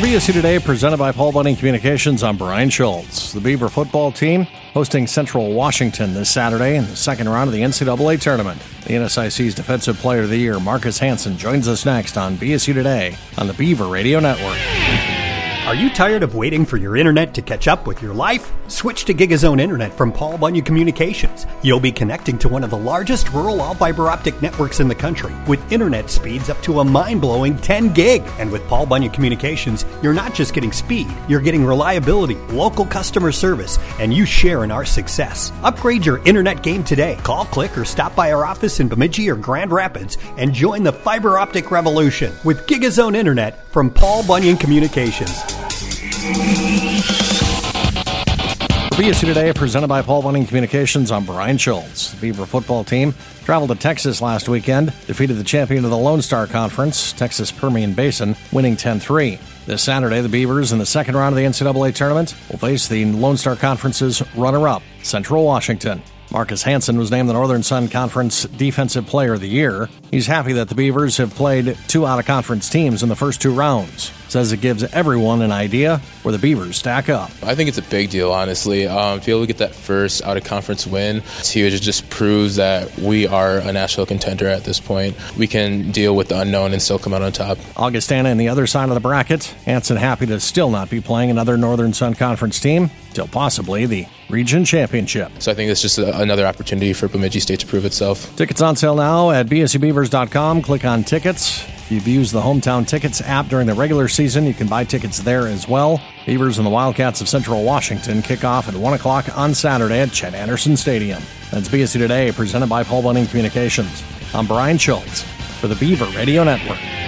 BSU Today, presented by Paul Bunyan Communications. I'm Brian Schultz. The Beaver football team hosting Central Washington this Saturday in the second round of the NCAA tournament. The NSIC's Defensive Player of the Year, Marcus Hanson, joins us next on BSU Today on the Beaver Radio Network. Are you tired of waiting for your internet to catch up with your life? Switch to GigaZone Internet from Paul Bunyan Communications. You'll be connecting to one of the largest rural all-fiber optic networks in the country with internet speeds up to a mind-blowing 10 gig. And with Paul Bunyan Communications, you're not just getting speed, you're getting reliability, local customer service, and you share in our success. Upgrade your internet game today. Call, click, or stop by our office in Bemidji or Grand Rapids and join the fiber optic revolution with GigaZone Internet from Paul Bunyan Communications. BSU Today, presented by Paul Bunyan Communications. I'm Brian Schultz. The Beaver football team traveled to Texas last weekend, defeated the champion of the Lone Star Conference, Texas Permian Basin, winning 10-3. This Saturday, the Beavers in the second round of the NCAA tournament will face the Lone Star Conference's runner-up, Central Washington. Marcus Hanson was named the Northern Sun Conference Defensive Player of the Year. He's happy that the Beavers have played two out-of-conference teams in the first two rounds. Says it gives everyone an idea where the Beavers stack up. I think it's a big deal, honestly. To be able to get that first out-of-conference win, it's huge. It just proves that we are a national contender at this point. We can deal with the unknown and still come out on top. Augustana on the other side of the bracket. Hanson happy to still not be playing another Northern Sun Conference team till possibly the region championship. So I think it's just another opportunity for Bemidji State to prove itself. Tickets on sale now at bsubeavers.com. Click on tickets. If you've used the Hometown Tickets app during the regular season, you can buy tickets there as well. Beavers and the Wildcats of Central Washington kick off at 1 o'clock on Saturday at Chet Anderson Stadium. That's BSU Today, presented by Paul Bunyan Communications. I'm Brian Schultz for the Beaver Radio Network.